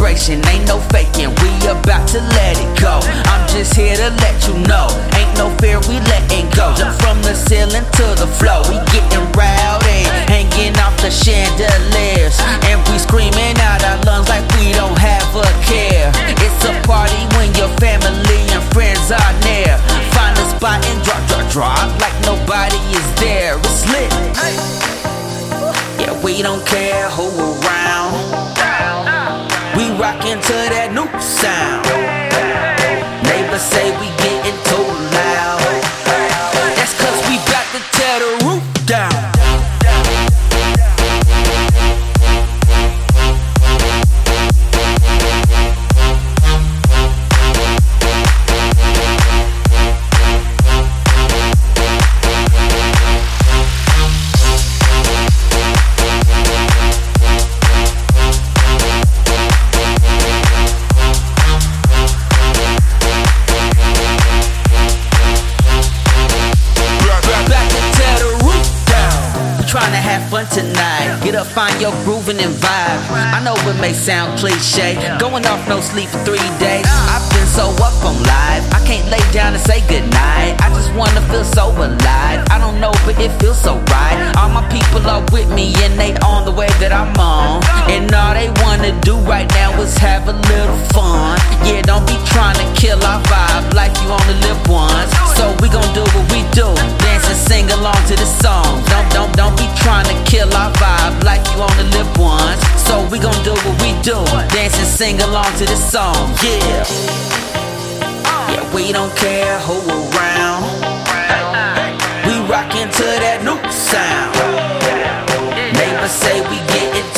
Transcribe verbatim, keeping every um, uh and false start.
celebration, ain't no faking, we about to let it go. I'm just here to let you know, ain't no fear, we letting go. Jump from the ceiling to the floor, we getting rowdy, hanging off the chandeliers, and we screaming out our lungs like we don't have a care. It's a party when your family and friends are near. Find a spot and drop, drop, drop like nobody is there. It's lit. Yeah, we don't care who around. We rockin' to that new sound. Neighbors say we getting too loud. That's cause we got to tear the roof down. Tryna have fun tonight. Get up, find your grooving and vibe. I know it may sound cliche, going off no sleep for three days. I've been so up on live, I can't lay down and say goodnight. I just wanna feel so alive. I don't know, but it feels so right. All my people are with me and they on the way that I'm on. And all they wanna do right now is have a little fun. Yeah, don't be trying to kill our vibe like you only live once. So we gon' do what we do, dance and sing along to the song. Don't, don't, don't be trying to kill our vibe like you only live once. So we gon' do what we do, dance and sing along to this song. Yeah, yeah, we don't care who around. We rockin' to that new sound. Neighbors say we getting